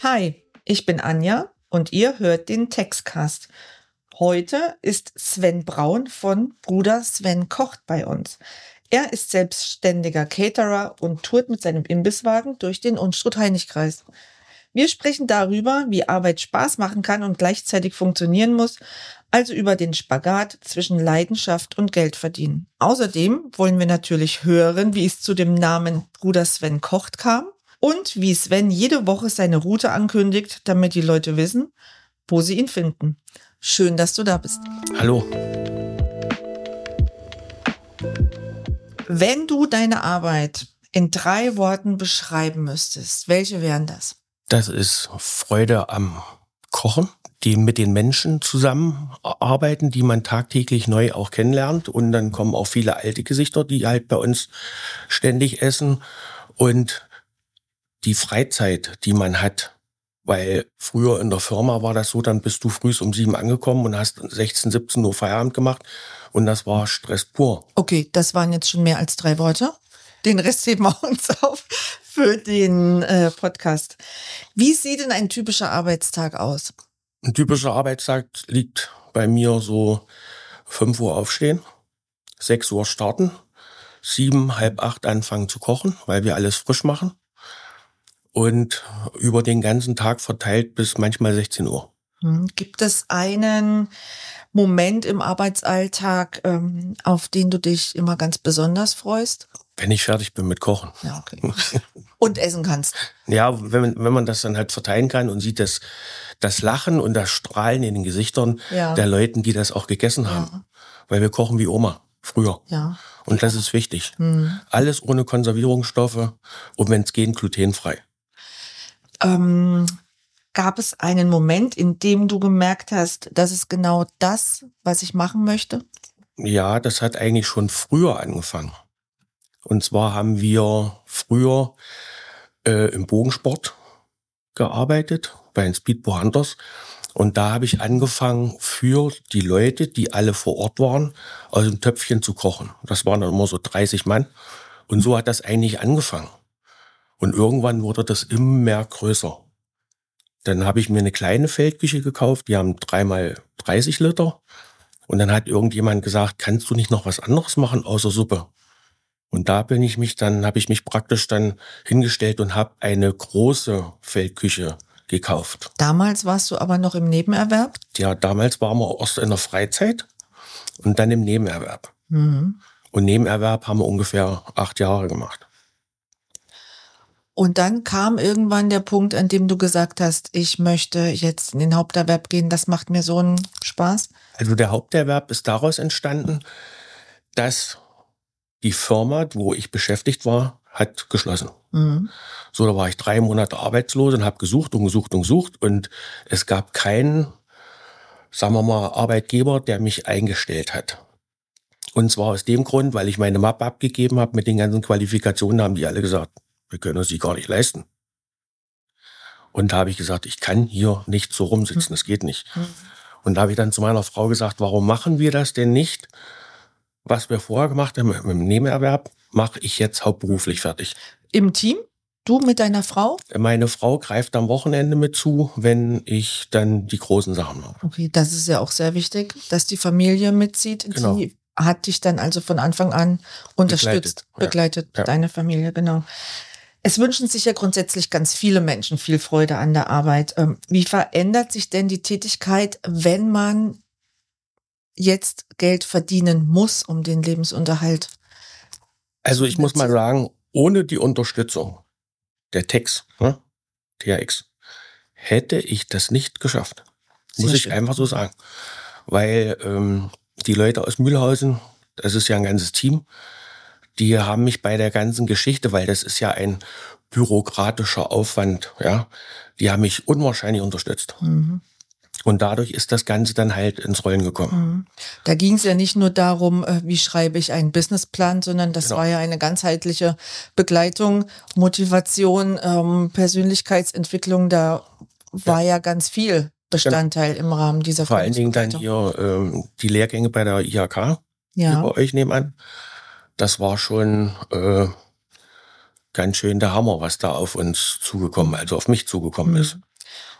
Hi, ich bin Anja und ihr hört den Textcast. Heute ist Sven Braun von Bruder Sven kocht bei uns. Er ist selbstständiger Caterer und tourt mit seinem Imbisswagen durch den Unstrut-Hainich-Kreis. Wir sprechen darüber, wie Arbeit Spaß machen kann und gleichzeitig funktionieren muss, also über den Spagat zwischen Leidenschaft und Geldverdienen. Außerdem wollen wir natürlich hören, wie es zu dem Namen Bruder Sven kocht kam und wie Sven jede Woche seine Route ankündigt, damit die Leute wissen, wo sie ihn finden. Schön, dass du da bist. Hallo. Wenn du deine Arbeit in 3 Worten beschreiben müsstest, welche wären das? Das ist Freude am Kochen, die mit den Menschen zusammenarbeiten, die man tagtäglich neu auch kennenlernt. Und dann kommen auch viele alte Gesichter, die halt bei uns ständig essen. Und die Freizeit, die man hat. Weil früher in der Firma war das so, dann bist du früh um 7 angekommen und hast 16, 17 Uhr Feierabend gemacht. Und das war Stress pur. Okay, das waren jetzt schon mehr als 3 Worte. Den Rest heben wir uns auf für den Podcast. Wie sieht denn ein typischer Arbeitstag aus? Ein typischer Arbeitstag liegt bei mir so 5 Uhr aufstehen, 6 Uhr starten, 7, halb 8 anfangen zu kochen, weil wir alles frisch machen. Und über den ganzen Tag verteilt bis manchmal 16 Uhr. Gibt es einen Moment im Arbeitsalltag, auf den du dich immer ganz besonders freust? Wenn ich fertig bin mit Kochen. Ja, okay. Und essen kannst. Ja, wenn man das dann halt verteilen kann und sieht das Lachen und das Strahlen in den Gesichtern der Leuten, die das auch gegessen haben. Weil wir kochen wie Oma früher. Ja. Und das ist wichtig. Alles ohne Konservierungsstoffe und wenn es geht, glutenfrei. Gab es einen Moment, in dem du gemerkt hast, das ist genau das, was ich machen möchte? Ja, das hat eigentlich schon früher angefangen. Und zwar haben wir früher im Bogensport gearbeitet, bei den Speedboat Hunters. Und da habe ich angefangen, für die Leute, die alle vor Ort waren, aus dem Töpfchen zu kochen. Das waren dann immer so 30 Mann. Und so hat das eigentlich angefangen. Und irgendwann wurde das immer mehr größer. Dann habe ich mir eine kleine Feldküche gekauft, die haben 3x30 Liter. Und dann hat irgendjemand gesagt, kannst du nicht noch was anderes machen außer Suppe? Und da habe ich mich praktisch dann hingestellt und habe eine große Feldküche gekauft. Damals warst du aber noch im Nebenerwerb? Ja, damals waren wir erst in der Freizeit und dann im Nebenerwerb. Und Nebenerwerb haben wir ungefähr 8 Jahre gemacht. Und dann kam irgendwann der Punkt, an dem du gesagt hast, ich möchte jetzt in den Haupterwerb gehen, das macht mir so einen Spaß. Also der Haupterwerb ist daraus entstanden, dass die Firma, wo ich beschäftigt war, hat geschlossen. So, da war ich 3 Monate arbeitslos und habe gesucht und es gab keinen, sagen wir mal, Arbeitgeber, der mich eingestellt hat. Und zwar aus dem Grund, weil ich meine Mappe abgegeben habe mit den ganzen Qualifikationen, haben die alle gesagt, wir können uns die gar nicht leisten. Und da habe ich gesagt, ich kann hier nicht so rumsitzen, das geht nicht. Und da habe ich dann zu meiner Frau gesagt, warum machen wir das denn nicht? Was wir vorher gemacht haben mit dem Nebenerwerb, mache ich jetzt hauptberuflich fertig. Im Team? Du mit deiner Frau? Meine Frau greift am Wochenende mit zu, wenn ich dann die großen Sachen mache. Okay, das ist ja auch sehr wichtig, dass die Familie mitzieht. Genau. Die hat dich dann also von Anfang an unterstützt, begleitet, deine Familie, genau. Es wünschen sich ja grundsätzlich ganz viele Menschen viel Freude an der Arbeit. Wie verändert sich denn die Tätigkeit, wenn man jetzt Geld verdienen muss, um den Lebensunterhalt? Also ich muss mal sagen, ohne die Unterstützung der THX, hätte ich das nicht geschafft. Muss ich einfach so sagen. Weil die Leute aus Mühlhausen, das ist ja ein ganzes Team, die haben mich bei der ganzen Geschichte, weil das ist ja ein bürokratischer Aufwand, ja, die haben mich unwahrscheinlich unterstützt. Und dadurch ist das Ganze dann halt ins Rollen gekommen. Da ging es ja nicht nur darum, wie schreibe ich einen Businessplan, sondern das war ja eine ganzheitliche Begleitung, Motivation, Persönlichkeitsentwicklung. Da war ja ganz viel Bestandteil im Rahmen dieser Vor allen Dingen dann hier die Lehrgänge bei der IHK, hier bei euch nebenan. Das war schon ganz schön der Hammer, was da auf uns zugekommen, also auf mich zugekommen ist.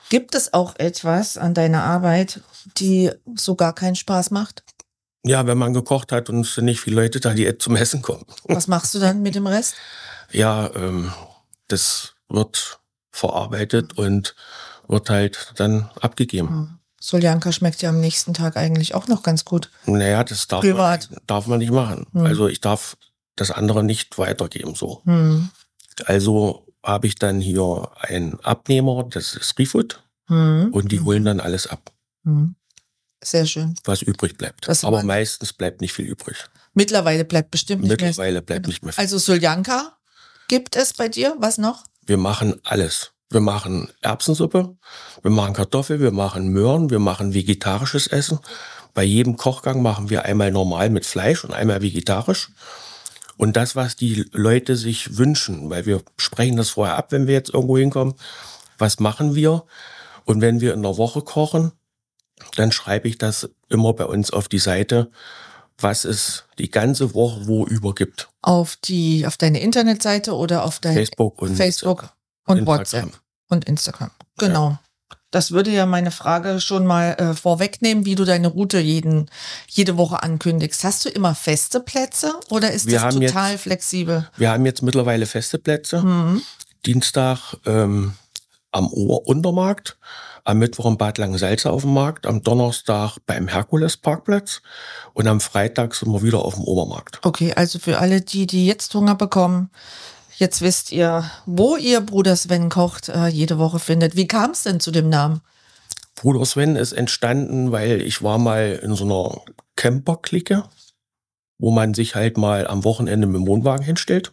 Gibt es auch etwas an deiner Arbeit, die so gar keinen Spaß macht? Ja, wenn man gekocht hat und es sind nicht viele Leute da, die zum Essen kommen. Was machst du dann mit dem Rest? Ja, das wird verarbeitet und wird halt dann abgegeben. Soljanka schmeckt ja am nächsten Tag eigentlich auch noch ganz gut. Naja, das darf man nicht machen. Also ich darf das andere nicht weitergeben so. Also habe ich dann hier einen Abnehmer, das ist Refood, und die holen dann alles ab. Sehr schön. Was übrig bleibt. Aber meistens bleibt nicht viel übrig. Mittlerweile bleibt bestimmt nicht mehr. Mittlerweile bleibt nicht mehr viel. Also Soljanka gibt es bei dir? Was noch? Wir machen alles. Wir machen Erbsensuppe, wir machen Kartoffel, wir machen Möhren, wir machen vegetarisches Essen. Bei jedem Kochgang machen wir einmal normal mit Fleisch und einmal vegetarisch. Und das, was die Leute sich wünschen, weil wir sprechen das vorher ab, wenn wir jetzt irgendwo hinkommen, was machen wir? Und wenn wir in der Woche kochen, dann schreibe ich das immer bei uns auf die Seite, was es die ganze Woche wo über gibt. Auf deine Internetseite oder auf dein Facebook und WhatsApp und Instagram. Genau. Ja. Das würde ja meine Frage schon mal vorwegnehmen, wie du deine Route jede Woche ankündigst. Hast du immer feste Plätze oder ist das total flexibel? Wir haben jetzt mittlerweile feste Plätze. Dienstag am Untermarkt, am Mittwoch im Bad Langensalza auf dem Markt, am Donnerstag beim Herkules-Parkplatz und am Freitag sind wir wieder auf dem Obermarkt. Okay, also für alle die jetzt Hunger bekommen, jetzt wisst ihr, wo ihr Bruder Sven kocht jede Woche findet. Wie kam es denn zu dem Namen? Bruder Sven ist entstanden, weil ich war mal in so einer Camper-Clique, wo man sich halt mal am Wochenende mit dem Wohnwagen hinstellt.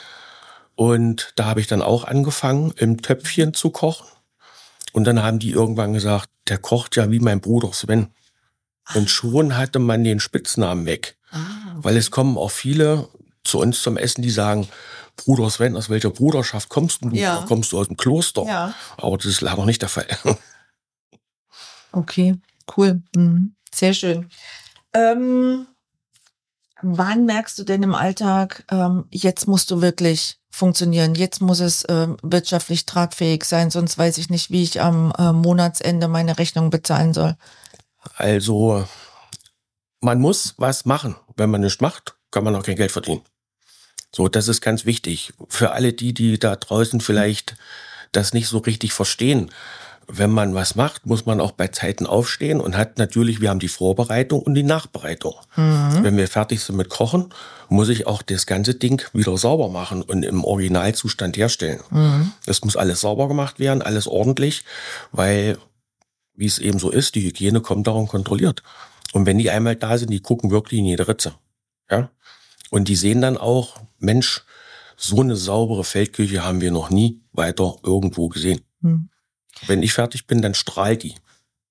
Und da habe ich dann auch angefangen, im Töpfchen zu kochen. Und dann haben die irgendwann gesagt, der kocht ja wie mein Bruder Sven. Und schon hatte man den Spitznamen weg. Okay. Weil es kommen auch viele zu uns zum Essen, die sagen, Bruder Sven, aus welcher Bruderschaft kommst du? Ja. Kommst du aus dem Kloster? Ja. Aber das ist leider nicht der Fall. Okay, cool. Sehr schön. Wann merkst du denn im Alltag, jetzt musst du wirklich funktionieren, jetzt muss es wirtschaftlich tragfähig sein, sonst weiß ich nicht, wie ich am Monatsende meine Rechnung bezahlen soll? Also, man muss was machen. Wenn man nichts macht, kann man auch kein Geld verdienen. So, das ist ganz wichtig. Für alle die da draußen vielleicht das nicht so richtig verstehen. Wenn man was macht, muss man auch bei Zeiten aufstehen und hat natürlich, wir haben die Vorbereitung und die Nachbereitung. Wenn wir fertig sind mit Kochen, muss ich auch das ganze Ding wieder sauber machen und im Originalzustand herstellen. Das muss alles sauber gemacht werden, alles ordentlich, weil, wie es eben so ist, die Hygiene kommt darum kontrolliert. Und wenn die einmal da sind, die gucken wirklich in jede Ritze. Ja? Und die sehen dann auch, Mensch, so eine saubere Feldküche haben wir noch nie weiter irgendwo gesehen. Wenn ich fertig bin, dann strahlt die.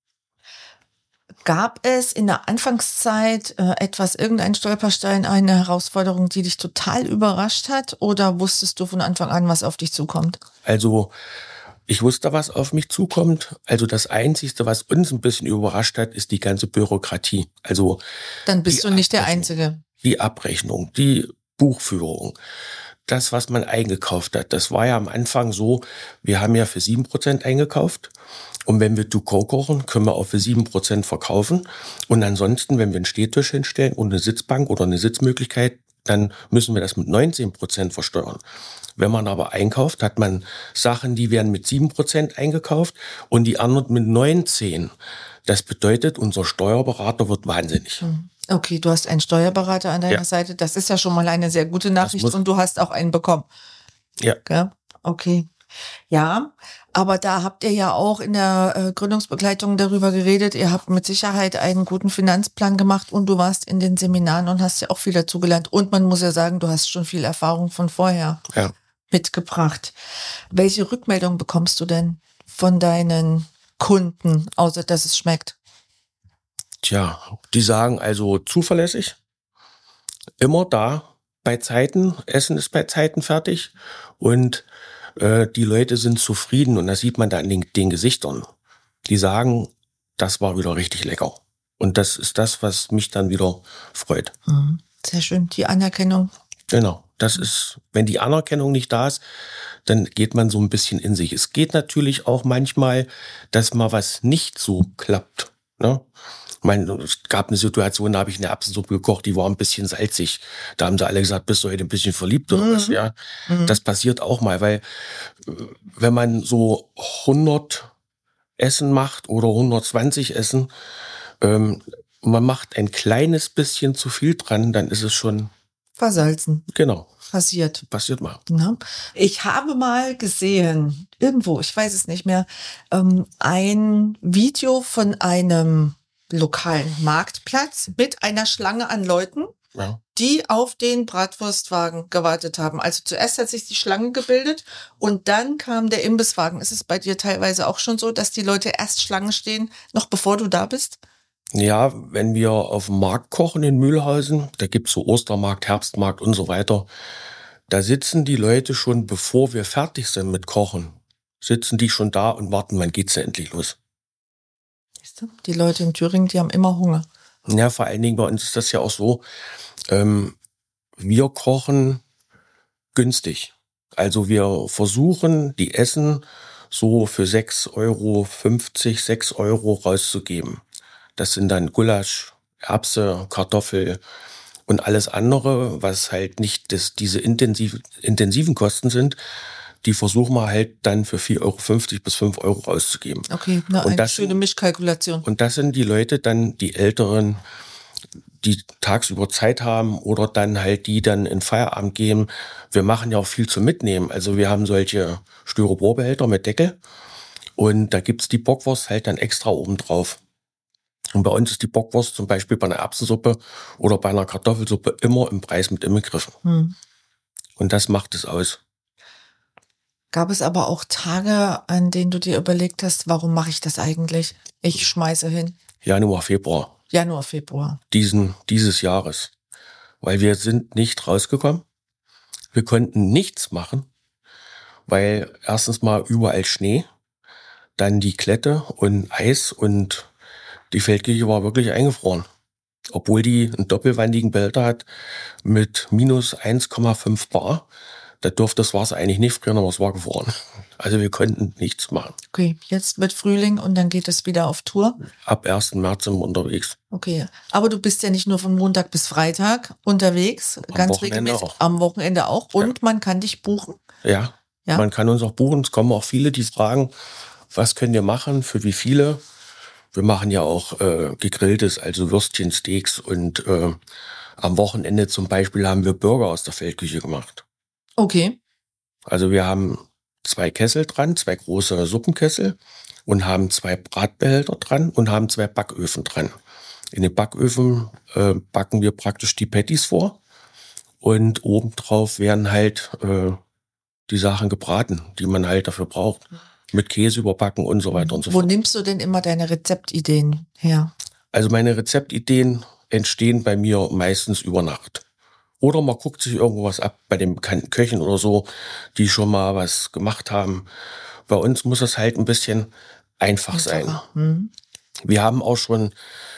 Gab es in der Anfangszeit irgendein Stolperstein, eine Herausforderung, die dich total überrascht hat? Oder wusstest du von Anfang an, was auf dich zukommt? Also, ich wusste, was auf mich zukommt. Also das Einzige, was uns ein bisschen überrascht hat, ist die ganze Bürokratie. Also dann bist du nicht der Einzige. Die Abrechnung, die Buchführung, das, was man eingekauft hat. Das war ja am Anfang so, wir haben ja für 7% eingekauft. Und wenn wir To-Go kochen, können wir auch für 7% verkaufen. Und ansonsten, wenn wir einen Stehtisch hinstellen und eine Sitzbank oder eine Sitzmöglichkeit, dann müssen wir das mit 19% versteuern. Wenn man aber einkauft, hat man Sachen, die werden mit 7% eingekauft und die anderen mit 19%. Das bedeutet, unser Steuerberater wird wahnsinnig. Okay, du hast einen Steuerberater an deiner Seite. Das ist ja schon mal eine sehr gute Nachricht und du hast auch einen bekommen. Ja. Okay. Ja, aber da habt ihr ja auch in der Gründungsbegleitung darüber geredet. Ihr habt mit Sicherheit einen guten Finanzplan gemacht und du warst in den Seminaren und hast ja auch viel dazugelernt. Und man muss ja sagen, du hast schon viel Erfahrung von vorher mitgebracht. Welche Rückmeldung bekommst du denn von deinen Kunden, außer dass es schmeckt? Tja, die sagen also zuverlässig, immer da, bei Zeiten, Essen ist bei Zeiten fertig und die Leute sind zufrieden und das sieht man da in den Gesichtern. Die sagen, das war wieder richtig lecker. Und das ist das, was mich dann wieder freut. Sehr schön, die Anerkennung. Genau. Das ist, wenn die Anerkennung nicht da ist, dann geht man so ein bisschen in sich. Es geht natürlich auch manchmal, dass mal was nicht so klappt. Ne? Ich meine, es gab eine Situation, da habe ich eine Erbsensuppe gekocht, die war ein bisschen salzig. Da haben sie alle gesagt, bist du heute ein bisschen verliebt oder was? Ja, das passiert auch mal, weil wenn man so 100 Essen macht oder 120 Essen, man macht ein kleines bisschen zu viel dran, dann ist es schon versalzen. Genau. Passiert mal. Ja. Ich habe mal gesehen, irgendwo, ich weiß es nicht mehr, ein Video von einem lokalen Marktplatz mit einer Schlange an Leuten, Ja. die auf den Bratwurstwagen gewartet haben. Also zuerst hat sich die Schlange gebildet und dann kam der Imbisswagen. Ist es bei dir teilweise auch schon so, dass die Leute erst Schlange stehen, noch bevor du da bist? Ja, wenn wir auf dem Markt kochen in Mühlhausen, da gibt's so Ostermarkt, Herbstmarkt und so weiter, da sitzen die Leute schon, bevor wir fertig sind mit Kochen, sitzen die schon da und warten, wann geht's denn endlich los. Siehst du? Die Leute in Thüringen, die haben immer Hunger. Ja, vor allen Dingen bei uns ist das ja auch so, wir kochen günstig. Also wir versuchen, die Essen so für 6,50 €, 6 € rauszugeben. Das sind dann Gulasch, Erbse, Kartoffel und alles andere, was halt nicht diese intensiven Kosten sind, die versuchen wir halt dann für 4,50 € bis 5 € rauszugeben. Okay, eine schöne Mischkalkulation. Und das sind die Leute dann, die Älteren, die tagsüber Zeit haben oder dann halt die dann in Feierabend gehen. Wir machen ja auch viel zum Mitnehmen. Also wir haben solche Styroporbehälter mit Deckel und da gibt's die Bockwurst halt dann extra oben drauf. Und bei uns ist die Bockwurst zum Beispiel bei einer Erbsensuppe oder bei einer Kartoffelsuppe immer im Preis mit inbegriffen. Und das macht es aus. Gab es aber auch Tage, an denen du dir überlegt hast, warum mache ich das eigentlich? Ich schmeiße hin. Januar, Februar. Dieses Jahres. Weil wir sind nicht rausgekommen. Wir konnten nichts machen, weil erstens mal überall Schnee, dann die Klette und Eis und die Feldkirche war wirklich eingefroren. Obwohl die einen doppelwandigen Behälter hat mit minus 1,5 Bar. Da durfte das Wasser eigentlich nicht frieren, aber es war gefroren. Also wir konnten nichts machen. Okay, jetzt wird Frühling und dann geht es wieder auf Tour? Ab 1. März sind wir unterwegs. Okay, aber du bist ja nicht nur von Montag bis Freitag unterwegs, ganz regelmäßig, am Wochenende auch. Und man kann dich buchen? Ja, man kann uns auch buchen. Es kommen auch viele, die fragen, was könnt ihr machen, für wie viele? Wir machen ja auch gegrilltes, also Würstchen, Steaks und am Wochenende zum Beispiel haben wir Burger aus der Feldküche gemacht. Okay. Also wir haben 2 Kessel dran, 2 große Suppenkessel und haben 2 Bratbehälter dran und haben 2 Backöfen dran. In den Backöfen backen wir praktisch die Patties vor und obendrauf werden halt die Sachen gebraten, die man halt dafür braucht. Mit Käse überbacken und so weiter und so fort. Wo nimmst du denn immer deine Rezeptideen her? Also meine Rezeptideen entstehen bei mir meistens über Nacht. Oder man guckt sich irgendwas ab bei den bekannten Köchen oder so, die schon mal was gemacht haben. Bei uns muss es halt ein bisschen einfach sein. Wir haben auch schon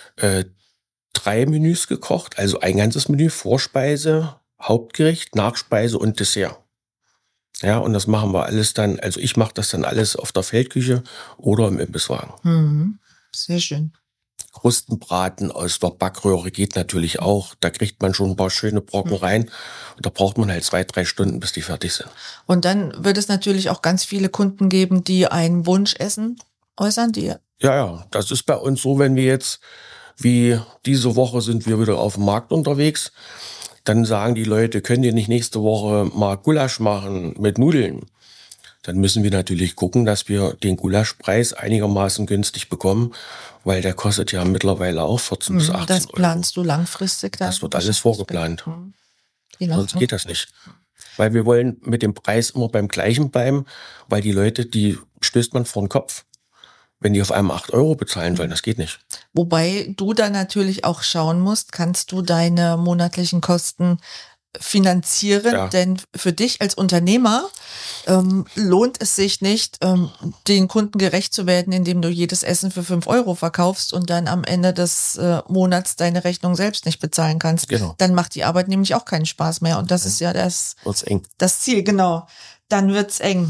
3 Menüs gekocht, also ein ganzes Menü, Vorspeise, Hauptgericht, Nachspeise und Dessert. Ja, und das machen wir alles dann, also ich mache das dann alles auf der Feldküche oder im Imbisswagen. Sehr schön. Krustenbraten aus der Backröhre geht natürlich auch. Da kriegt man schon ein paar schöne Brocken rein. Und da braucht man halt 2-3 Stunden, bis die fertig sind. Und dann wird es natürlich auch ganz viele Kunden geben, die ein Wunschessen äußern, Ja, das ist bei uns so, wenn wir jetzt, wie diese Woche sind wir wieder auf dem Markt unterwegs, dann sagen die Leute, könnt ihr nicht nächste Woche mal Gulasch machen mit Nudeln? Dann müssen wir natürlich gucken, dass wir den Gulaschpreis einigermaßen günstig bekommen, weil der kostet ja mittlerweile auch 14 bis 18 Das planst du langfristig dann? Das wird alles vorgeplant. Sonst geht das nicht. Weil wir wollen mit dem Preis immer beim gleichen bleiben, weil die Leute, die stößt man vor den Kopf. Wenn die auf einmal 8 € bezahlen wollen, das geht nicht. Wobei du da natürlich auch schauen musst, kannst du deine monatlichen Kosten finanzieren, Ja. denn für dich als Unternehmer lohnt es sich nicht, den Kunden gerecht zu werden, indem du jedes Essen für 5 Euro verkaufst und dann am Ende des Monats deine Rechnung selbst nicht bezahlen kannst. Genau. Dann macht die Arbeit nämlich auch keinen Spaß mehr und das ist ja Wird's eng. das Ziel, genau. Dann wird's eng.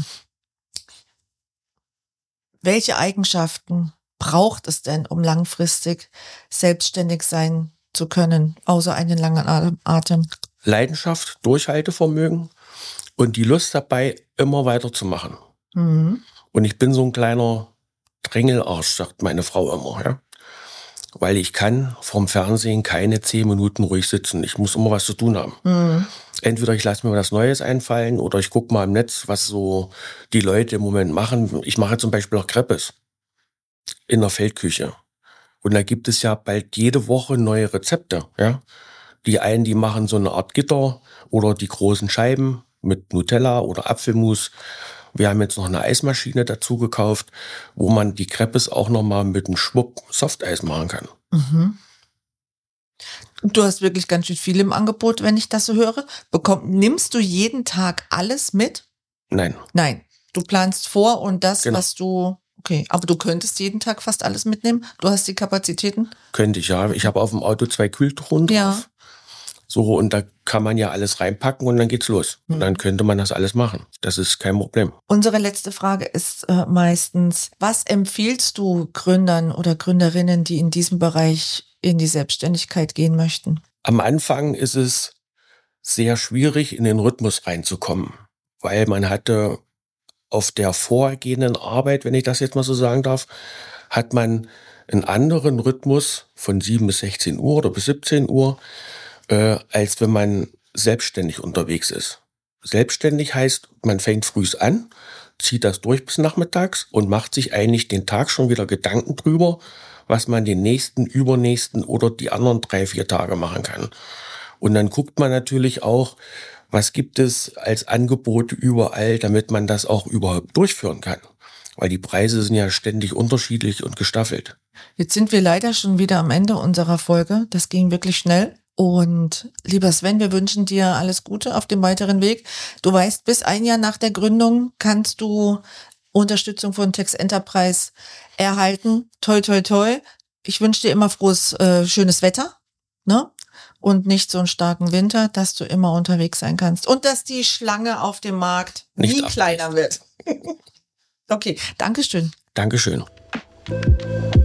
Welche Eigenschaften braucht es denn, um langfristig selbstständig sein zu können, außer einen langen Atem? Leidenschaft, Durchhaltevermögen und die Lust dabei, immer weiterzumachen. Mhm. Und ich bin so ein kleiner Drängelarsch, sagt meine Frau immer, ja. Weil ich kann vorm Fernsehen keine 10 Minuten ruhig sitzen. Ich muss immer was zu tun haben. Mhm. Entweder ich lasse mir was Neues einfallen oder ich gucke mal im Netz, was so die Leute im Moment machen. Ich mache zum Beispiel auch Crepes in der Feldküche. Und da gibt es ja bald jede Woche neue Rezepte, ja. Die einen, die machen so eine Art Gitter oder die großen Scheiben mit Nutella oder Apfelmus. Wir haben jetzt noch eine Eismaschine dazu gekauft, wo man die Crepes auch nochmal mit einem Schwupp Softeis machen kann. Mhm. Du hast wirklich ganz schön viel im Angebot, wenn ich das so höre. Nimmst du jeden Tag alles mit? Nein, Nein, du planst vor und das, Genau. was du... Okay, aber du könntest jeden Tag fast alles mitnehmen? Du hast die Kapazitäten? könnte ich ja. Ich habe auf dem Auto 2 Kühltruhen drauf. Ja. So, und da kann man ja alles reinpacken und dann geht's los. Und dann könnte man das alles machen. Das ist kein Problem. Unsere letzte Frage ist meistens, was empfiehlst du Gründern oder Gründerinnen, die in diesem Bereich in die Selbstständigkeit gehen möchten? Am Anfang ist es sehr schwierig, in den Rhythmus reinzukommen, weil man hatte auf der vorgehenden Arbeit, wenn ich das jetzt mal so sagen darf, hat man einen anderen Rhythmus von 7 bis 16 Uhr oder bis 17 Uhr, als wenn man selbstständig unterwegs ist. Selbstständig heißt, man fängt früh an, zieht das durch bis nachmittags und macht sich eigentlich den Tag schon wieder Gedanken drüber, was man den nächsten, übernächsten oder die anderen 3, 4 Tage machen kann. Und dann guckt man natürlich auch, was gibt es als Angebot überall, damit man das auch überhaupt durchführen kann. Weil die Preise sind ja ständig unterschiedlich und gestaffelt. Jetzt sind wir leider schon wieder am Ende unserer Folge. Das ging wirklich schnell. Und lieber Sven, wir wünschen dir alles Gute auf dem weiteren Weg. Du weißt, bis 1 Jahr nach der Gründung kannst du Unterstützung von Tex Enterprise erhalten. Toi, toi, toi. Ich wünsche dir immer schönes Wetter, ne? Und nicht so einen starken Winter, dass du immer unterwegs sein kannst. Und dass die Schlange auf dem Markt Nicht nie kleiner wird. Okay, Dankeschön. Dankeschön.